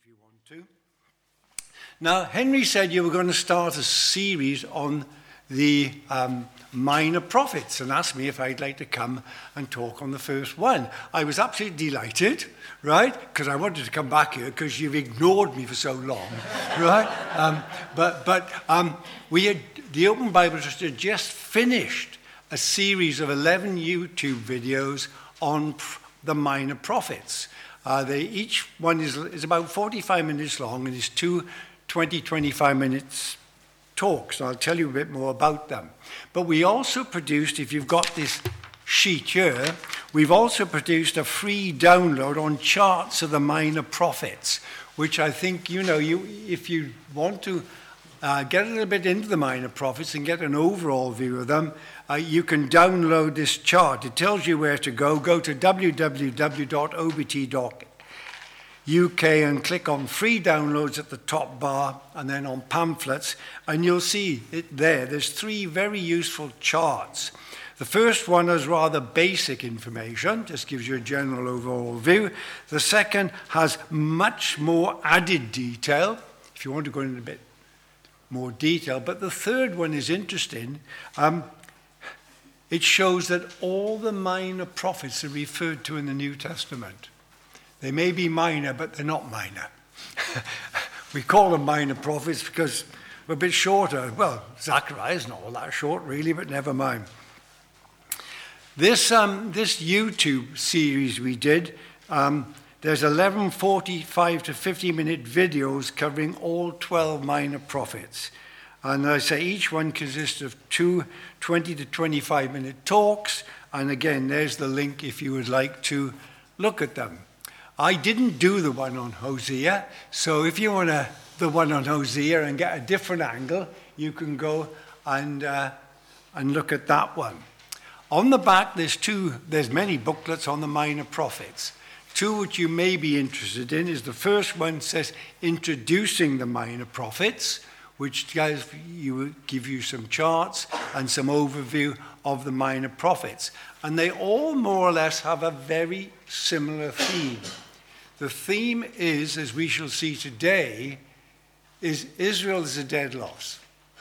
if you want to. Now, Henry said you were going to start a series on the minor prophets and asked me if I'd like to come and talk on the first one. I was absolutely delighted, right? Because I wanted to come back here because you've ignored me for so long, right? The Open Bible Trust had just finished a series of 11 YouTube videos on the minor prophets. Each one is about 45 minutes long and is 25 minutes talks. I'll tell you a bit more about them. But we also produced, if you've got this sheet here, we've also produced a free download on charts of the minor prophets, which I think, if you want to get a little bit into the minor prophets and get an overall view of them, you can download this chart. It tells you where to go. Go to www.obt.uk and click on free downloads at the top bar and then on pamphlets, and you'll see it there. There's three very useful charts. The first one has rather basic information, just gives you a general overall view. The second has much more added detail, if you want to go into a bit more detail. But the third one is interesting. It shows that all the minor prophets are referred to in the New Testament. They may be minor, but they're not minor. We call them minor prophets because we're a bit shorter. Well, Zechariah is not all that short, really, but never mind. This YouTube series we did, there's 11 45 to 50-minute videos covering all 12 minor prophets. And I say each one consists of 2 20 to 25-minute talks. And again, there's the link if you would like to look at them. I didn't do the one on Hosea, so if you want the one on Hosea and get a different angle, you can go and look at that one. On the back, there's many booklets on the minor prophets. Two which you may be interested in is the first one says Introducing the Minor Prophets, which give you some charts and some overview of the minor prophets. And they all more or less have a very similar theme. The theme is, as we shall see today, is Israel is a dead loss.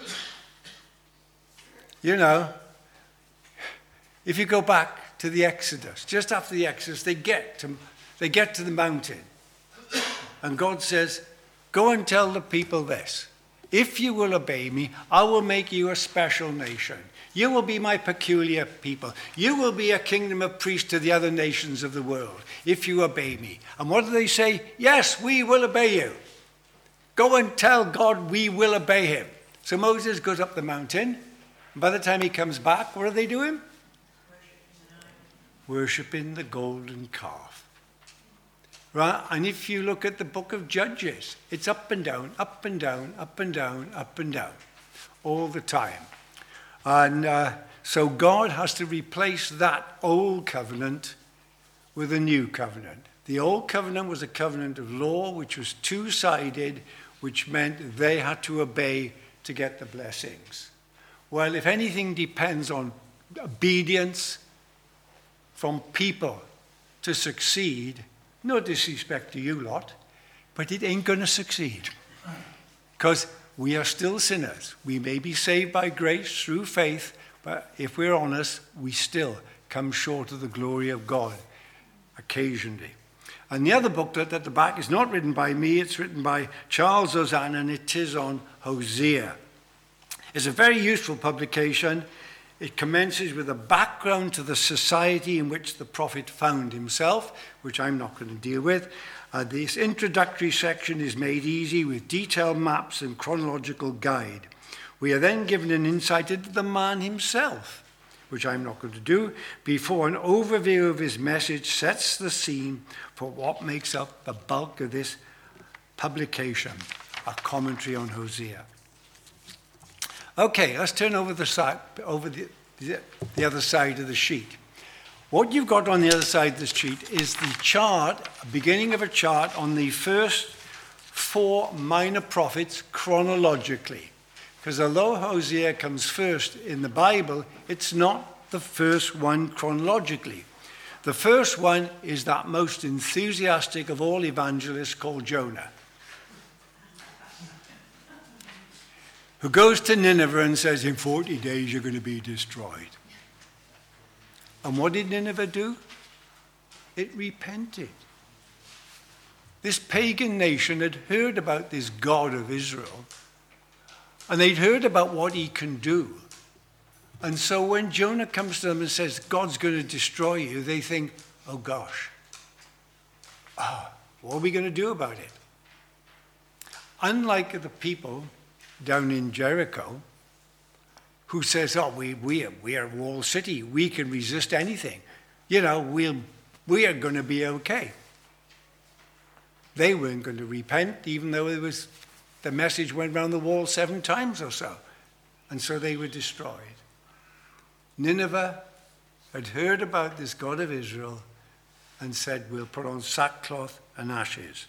If you go back to the Exodus, just after the Exodus, they get to the mountain. And God says, go and tell the people this. If you will obey me, I will make you a special nation. You will be my peculiar people. You will be a kingdom of priests to the other nations of the world, if you obey me. And what do they say? Yes, we will obey you. Go and tell God we will obey him. So Moses goes up the mountain. And by the time he comes back, what are they doing? Worshipping the golden calf. Right? And if you look at the book of Judges, it's up and down, up and down, up and down, up and down, all the time. And so God has to replace that old covenant with a new covenant. The old covenant was a covenant of law, which was two-sided, which meant they had to obey to get the blessings. Well, if anything depends on obedience from people to succeed, no disrespect to you lot, but it ain't going to succeed. Because we are still sinners. We may be saved by grace through faith, but if we're honest, we still come short of the glory of God occasionally. And the other booklet at the back is not written by me, it's written by Charles Ozanne, and it is on Hosea. It's a very useful publication. It commences with a background to the society in which the prophet found himself, which I'm not going to deal with. This introductory section is made easy with detailed maps and chronological guide. We are then given an insight into the man himself, which I'm not going to do, before an overview of his message sets the scene for what makes up the bulk of this publication, a commentary on Hosea. Okay, let's turn over the other side of the sheet. What you've got on the other side of the sheet is the chart, beginning of a chart on the first 4 minor prophets chronologically. Because although Hosea comes first in the Bible, it's not the first one chronologically. The first one is that most enthusiastic of all evangelists called Jonah. who goes to Nineveh and says, in 40 days you're going to be destroyed. And what did Nineveh do? It repented. This pagan nation had heard about this God of Israel, and they'd heard about what he can do. And so when Jonah comes to them and says, God's going to destroy you, they think, oh gosh, what are we going to do about it? Unlike the people down in Jericho, who says, oh, we are a walled city, we can resist anything. We are going to be okay. They weren't going to repent, even though the message went around the wall 7 times or so. And so they were destroyed. Nineveh had heard about this God of Israel and said, we'll put on sackcloth and ashes.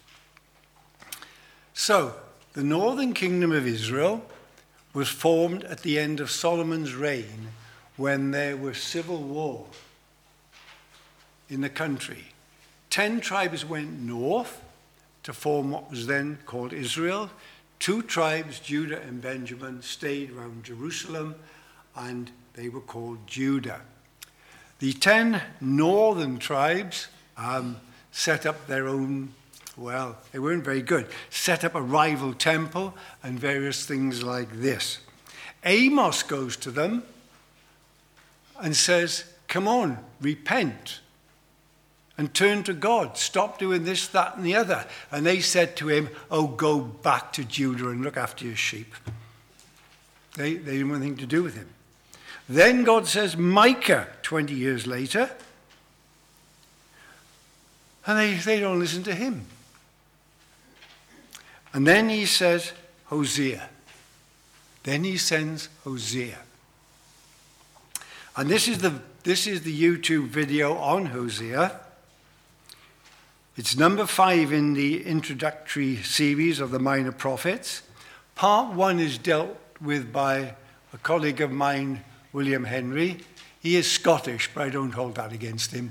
So, the northern kingdom of Israel was formed at the end of Solomon's reign, when there was civil war in the country. 10 tribes went north to form what was then called Israel. 2 tribes, Judah and Benjamin, stayed around Jerusalem, and they were called Judah. The 10 northern tribes set up their own, well, they weren't very good, set up a rival temple and various things like this. Amos goes to them and says, come on, repent and turn to God. Stop doing this, that, and the other. And they said to him, oh, go back to Judah and look after your sheep. They didn't want anything to do with him. Then God says, Micah, 20 years later, and they don't listen to him. And then he says, Hosea. Then he sends Hosea. And this is the YouTube video on Hosea. It's number 5 in the introductory series of the Minor Prophets. Part 1 is dealt with by a colleague of mine, William Henry. He is Scottish, but I don't hold that against him.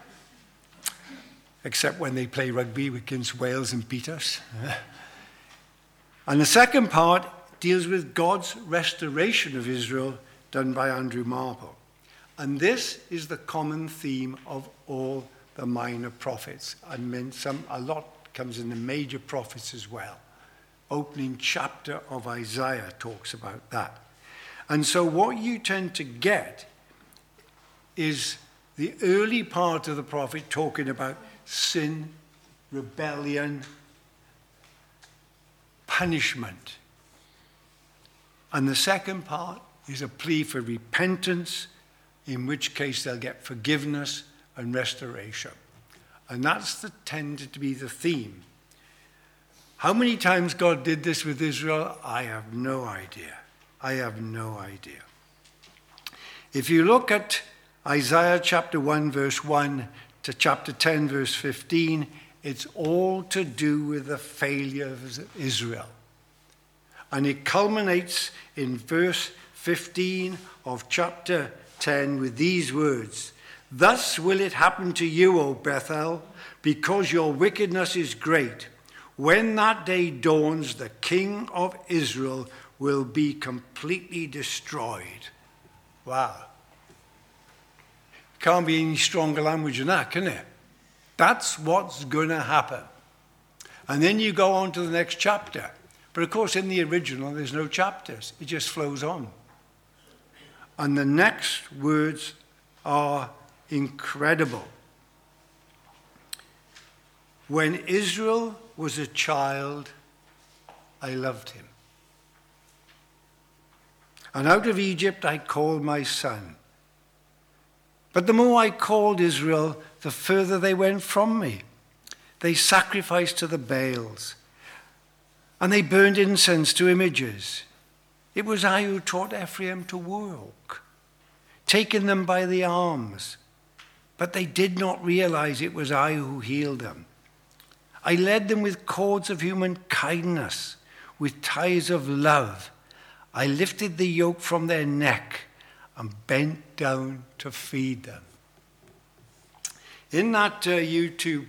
Except when they play rugby against Wales and beat us. And the second part deals with God's restoration of Israel, done by Andrew Marple. And this is the common theme of all the minor prophets. And a lot comes in the major prophets as well. Opening chapter of Isaiah talks about that. And so what you tend to get is the early part of the prophet talking about sin, rebellion, punishment. And the second part is a plea for repentance, in which case they'll get forgiveness and restoration. And that's tended to be the theme. How many times God did this with Israel, I have no idea. I have no idea. If you look at Isaiah chapter 1, verse 1 to chapter 10, verse 15, it's all to do with the failure of Israel. And it culminates in verse 15 of chapter 10 with these words. Thus will it happen to you, O Bethel, because your wickedness is great. When that day dawns, the king of Israel will be completely destroyed. Wow. Can't be any stronger language than that, can it? That's what's going to happen. And then you go on to the next chapter. But of course, in the original, there's no chapters. It just flows on. And the next words are incredible. When Israel was a child, I loved him. And out of Egypt I called my son. But the more I called Israel, the further they went from me. They sacrificed to the Baals, and they burned incense to images. It was I who taught Ephraim to walk, taking them by the arms. But they did not realize it was I who healed them. I led them with cords of human kindness, with ties of love. I lifted the yoke from their neck and bent down to feed them. In that YouTube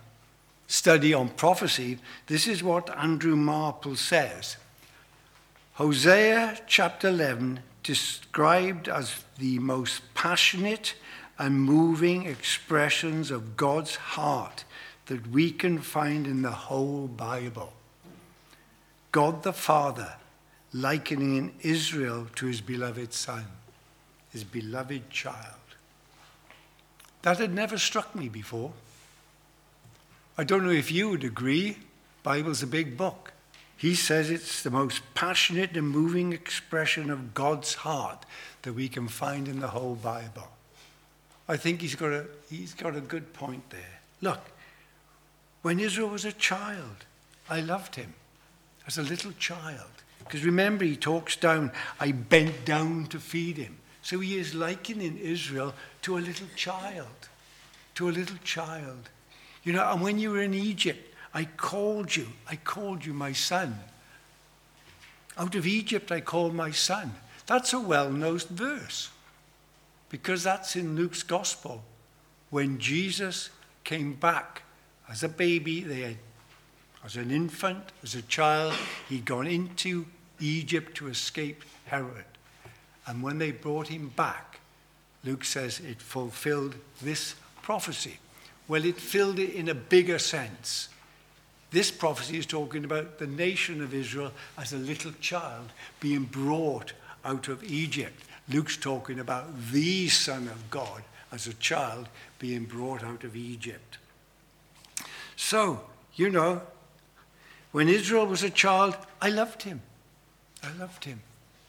study on prophecy, this is what Andrew Marple says. Hosea chapter 11, described as the most passionate and moving expressions of God's heart that we can find in the whole Bible. God the Father likening Israel to his beloved son, his beloved child. That had never struck me before. I don't know if you would agree. Bible's a big book. He says it's the most passionate and moving expression of God's heart that we can find in the whole Bible. I think he's got a good point there. Look, when Israel was a child, I loved him as a little child. Because remember, he talks down, I bent down to feed him. So he is likening Israel to a little child. To a little child. You know, and when you were in Egypt, I called you my son. Out of Egypt I called my son. That's a well-known verse. Because that's in Luke's gospel. When Jesus came back as a baby, as an infant, as a child, he'd gone into Egypt to escape Herod. And when they brought him back, Luke says it fulfilled this prophecy. Well, it filled it in a bigger sense. This prophecy is talking about the nation of Israel as a little child being brought out of Egypt. Luke's talking about the Son of God as a child being brought out of Egypt. So, you know, when Israel was a child, I loved him. I loved him.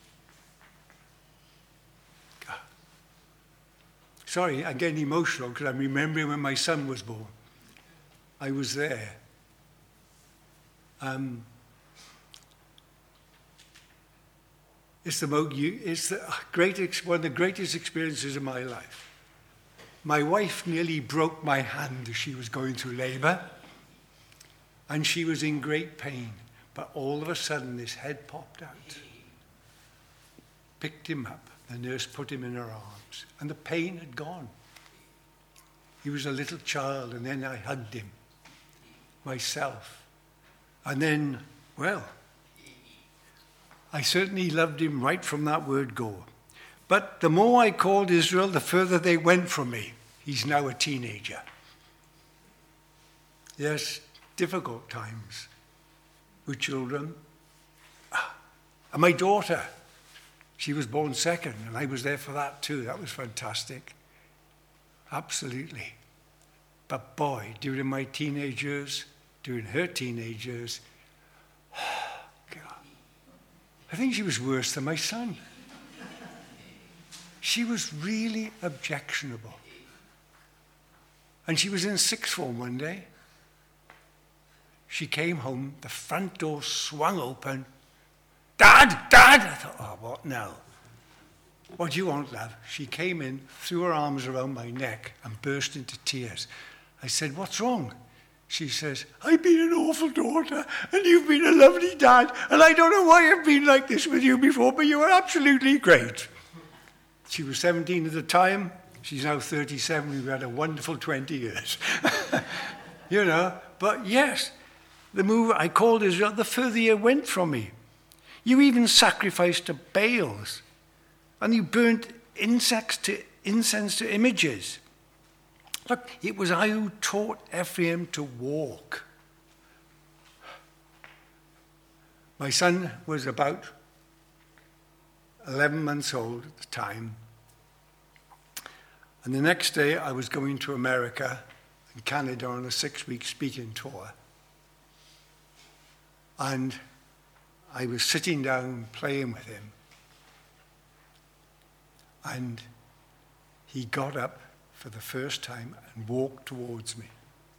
Sorry, I'm getting emotional because I'm remembering when my son was born. I was there. It's one of the greatest experiences of my life. My wife nearly broke my hand as she was going through labor, and she was in great pain. But all of a sudden, this head popped out, picked him up. The nurse put him in her arms, and the pain had gone. He was a little child, and then I hugged him myself. And then, well, I certainly loved him right from that word go. But the more I called Israel, the further they went from me. He's now a teenager. Yes, difficult times with children. And my daughter, she was born second, and I was there for that too. That was fantastic. Absolutely. But boy, during my teenage years, during her teenage years, God, I think she was worse than my son. She was really objectionable. And she was in sixth form one day. She came home, the front door swung open. Dad! Dad! I thought, oh, what now? What do you want, love? She came in, threw her arms around my neck and burst into tears. I said, what's wrong? She says, I've been an awful daughter, and you've been a lovely dad, and I don't know why I've been like this with you before, but you were absolutely great. She was 17 at the time. She's now 37. We've had a wonderful 20 years. You know, but yes, the more I called Israel, the further you went from me. You even sacrificed to Baals, and you burnt incense to images. Look, it was I who taught Ephraim to walk. My son was about 11 months old at the time. And the next day I was going to America and Canada on a 6-week speaking tour. And I was sitting down playing with him. And he got up for the first time and walked towards me.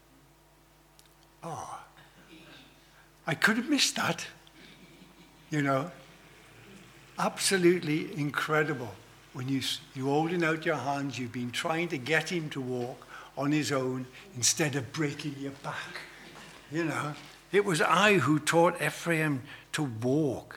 Oh, I could have missed that. You know, absolutely incredible. When you're holding out your hands, you've been trying to get him to walk on his own instead of breaking your back. You know, it was I who taught Ephraim to walk.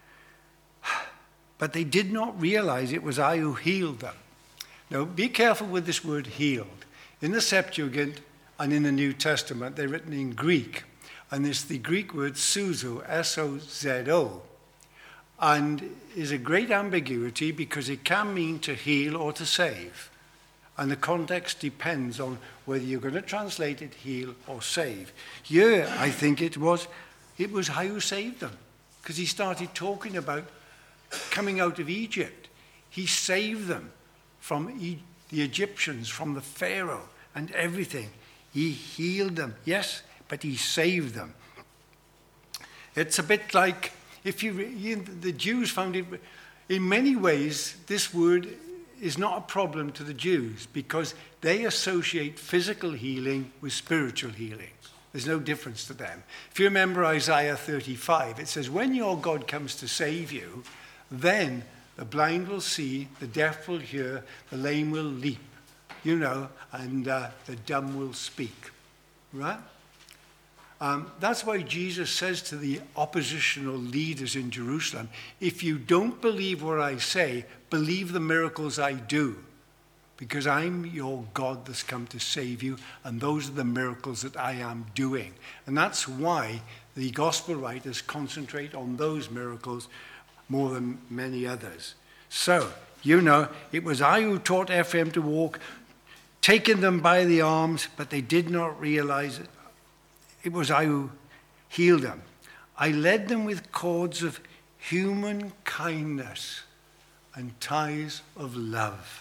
But they did not realize it was I who healed them. Now, be careful with this word healed. In the Septuagint and in the New Testament, they're written in Greek. And it's the Greek word sozo, S-O-Z-O. and is a great ambiguity because it can mean to heal or to save. And the context depends on whether you're going to translate it heal or save. Here, I think it was how you saved them, because he started talking about coming out of Egypt. He saved them from the Egyptians, from the Pharaoh and everything. He healed them, yes, but he saved them. It's a bit like the Jews found it, in many ways, this word is not a problem to the Jews because they associate physical healing with spiritual healing. There's no difference to them. If you remember Isaiah 35, it says, when your God comes to save you, then the blind will see, the deaf will hear, the lame will leap, and the dumb will speak. Right? That's why Jesus says to the oppositional leaders in Jerusalem, if you don't believe what I say, believe the miracles I do, because I'm your God that's come to save you, and those are the miracles that I am doing. And that's why the gospel writers concentrate on those miracles more than many others. So, it was I who taught Ephraim to walk, taking them by the arms, but they did not realize it. It was I who healed them. I led them with cords of human kindness and ties of love.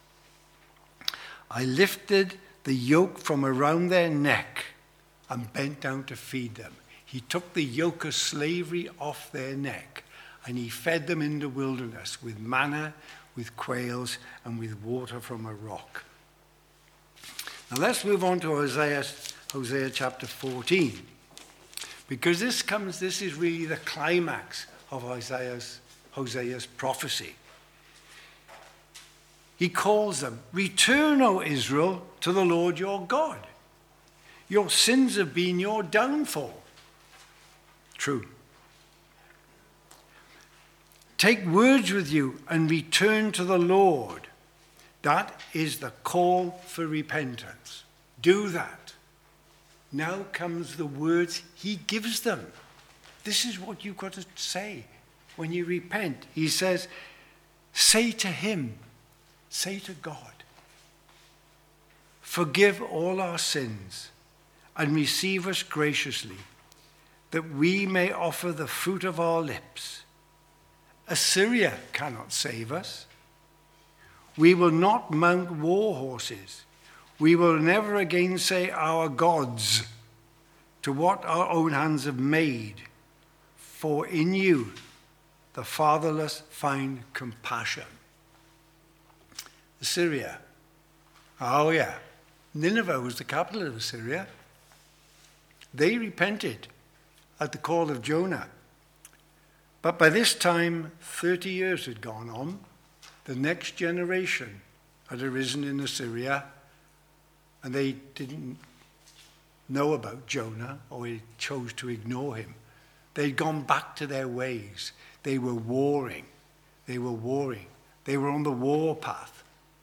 I lifted the yoke from around their neck and bent down to feed them. He took the yoke of slavery off their neck and he fed them in the wilderness with manna, with quails, and with water from a rock. Now let's move on to Hosea chapter 14, because this is really the climax of Hosea's prophecy. He calls them, return, O Israel, to the Lord your God. Your sins have been your downfall. True. Take words with you and return to the Lord. That is the call for repentance. Do that. Now comes the words he gives them. This is what you've got to say when you repent. He says, say to him, say to God, forgive all our sins and receive us graciously, that we may offer the fruit of our lips. Assyria cannot save us. We will not mount war horses. We will never again say our gods to what our own hands have made. For in you the fatherless find compassion. Assyria. Oh yeah. Nineveh was the capital of Assyria. They repented at the call of Jonah. But by this time, 30 years had gone on. The next generation had arisen in Assyria, and they didn't know about Jonah, or they chose to ignore him. They'd gone back to their ways. They were warring. They were on the war path.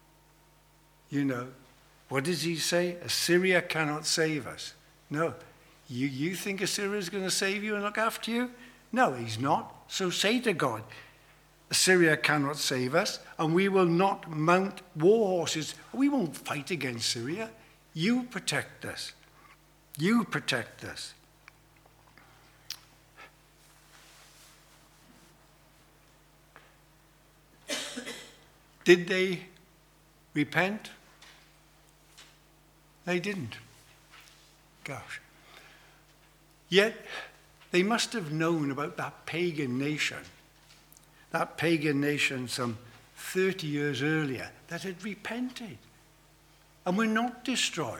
What does he say? Assyria cannot save us. No. You think Assyria is going to save you and look after you? No, he's not. So say to God, Assyria cannot save us, and we will not mount war horses. We won't fight against Syria. You protect us. You protect us. Did they repent? They didn't. Gosh. Yet, they must have known about that pagan nation some 30 years earlier that had repented and were not destroyed.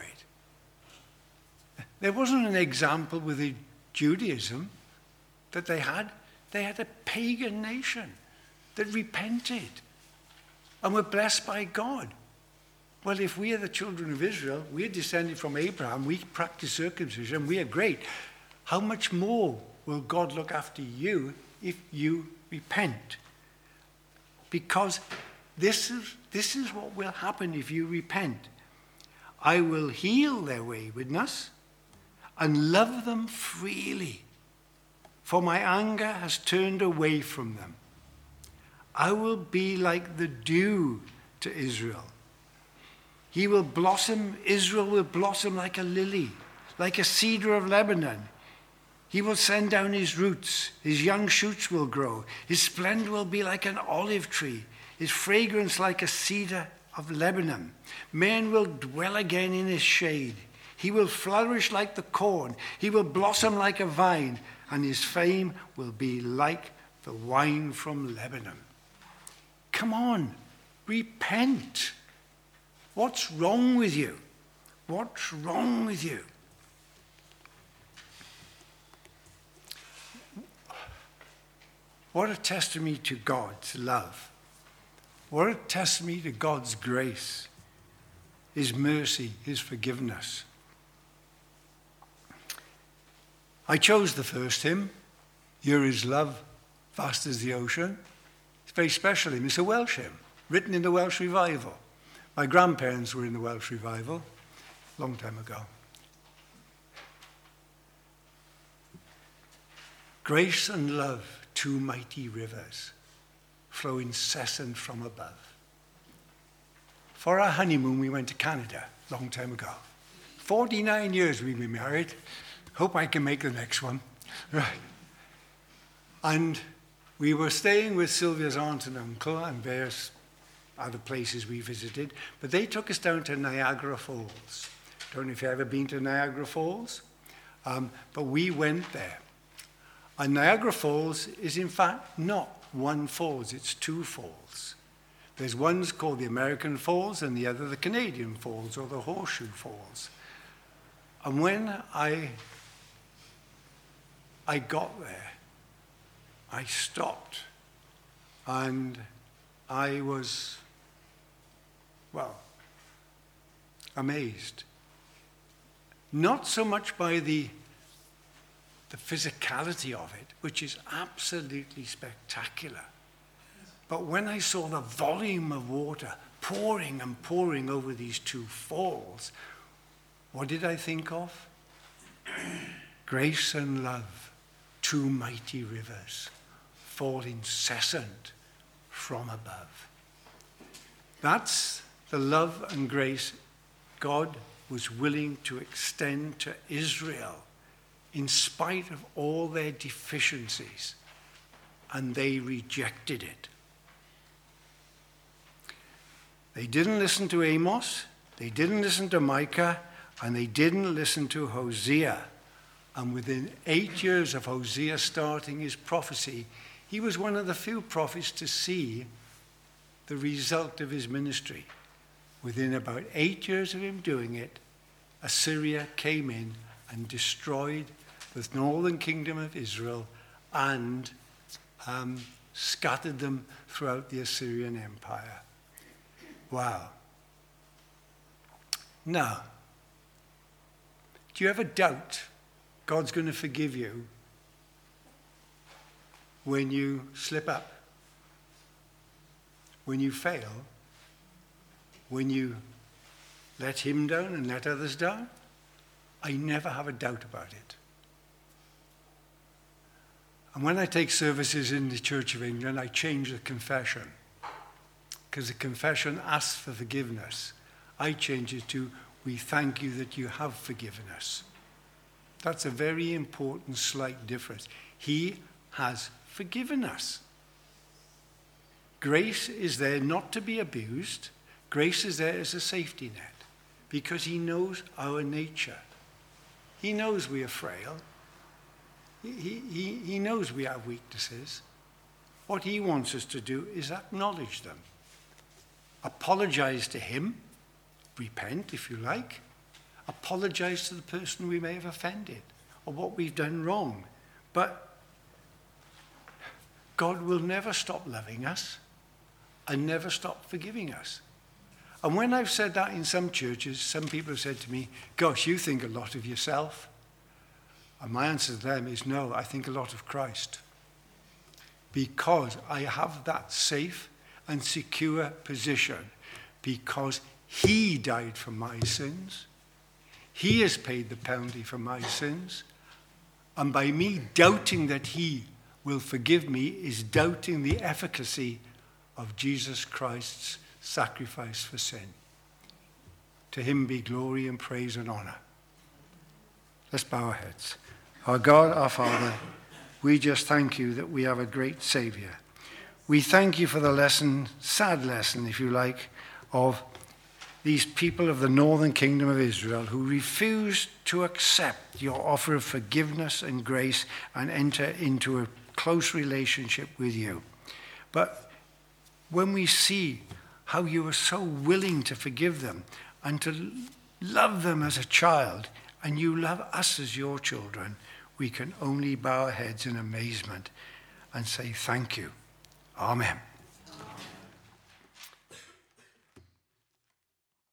There wasn't an example with the Judaism that they had. They had a pagan nation that repented and were blessed by God. Well, if we are the children of Israel, we're descended from Abraham, we practice circumcision, we are great. How much more will God look after you if you repent? Because this is what will happen if you repent. I will heal their waywardness and love them freely, for my anger has turned away from them. I will be like the dew to Israel. He will blossom, Israel will blossom like a lily, like a cedar of Lebanon. He will send down his roots, his young shoots will grow. His splendor will be like an olive tree, his fragrance like a cedar of Lebanon. Men will dwell again in his shade. He will flourish like the corn. He will blossom like a vine, and his fame will be like the wine from Lebanon. Come on, repent. What's wrong with you? What's wrong with you? What a testimony to God's love. What a testimony to God's grace, his mercy, his forgiveness. I chose the first hymn, Here is Love, Vast as the Ocean. It's a very special hymn. It's a Welsh hymn, written in the Welsh Revival. My grandparents were in the Welsh Revival a long time ago. Grace and love, two mighty rivers, flow incessant from above. For our honeymoon, we went to Canada a long time ago. 49 years we've been married. Hope I can make the next one. Right. And we were staying with Sylvia's aunt and uncle and various other places we visited, but they took us down to Niagara Falls. Don't know if you've ever been to Niagara Falls, but we went there. And Niagara Falls is in fact not one falls, it's two falls. There's one's called the American Falls and the other the Canadian Falls or the Horseshoe Falls. And when I got there, I stopped and I was, well, amazed. Not so much by the physicality of it, which is absolutely spectacular, but when I saw the volume of water pouring and pouring over these two falls, what did I think of? Grace and love, two mighty rivers, fall incessant from above. That's the love and grace God was willing to extend to Israel in spite of all their deficiencies, and they rejected it. They didn't listen to Amos, they didn't listen to Micah, and they didn't listen to Hosea. And within 8 years of Hosea starting his prophecy, he was one of the few prophets to see the result of his ministry. Within about 8 years of him doing it, Assyria came in and destroyed the northern kingdom of Israel and scattered them throughout the Assyrian Empire. Wow. Now, do you ever doubt God's going to forgive you when you slip up, when you fail, when you let him down and let others down? I never have a doubt about it. And when I take services in the Church of England, I change the confession, because the confession asks for forgiveness. I change it to, we thank you that you have forgiven us. That's a very important slight difference. He has forgiven us. Grace is there not to be abused. Grace is there as a safety net, because he knows our nature. He knows we are frail. He knows we have weaknesses. What he wants us to do is acknowledge them. Apologize to him. Repent, if you like. Apologize to the person we may have offended or what we've done wrong. But God will never stop loving us and never stop forgiving us. And when I've said that in some churches, some people have said to me, gosh, you think a lot of yourself. And my answer to them is no, I think a lot of Christ. Because I have that safe and secure position, because he died for my sins. He has paid the penalty for my sins. And by me doubting that he will forgive me is doubting the efficacy of Jesus Christ's sacrifice for sin. To him be glory and praise and honor. Let's bow our heads. Our God, our Father, we just thank you that we have a great Savior. We thank you for the lesson, sad lesson, if you like, of these people of the northern kingdom of Israel who refused to accept your offer of forgiveness and grace and enter into a close relationship with you. But when we see how you were so willing to forgive them and to love them as a child, and you love us as your children, we can only bow our heads in amazement and say thank you. Amen.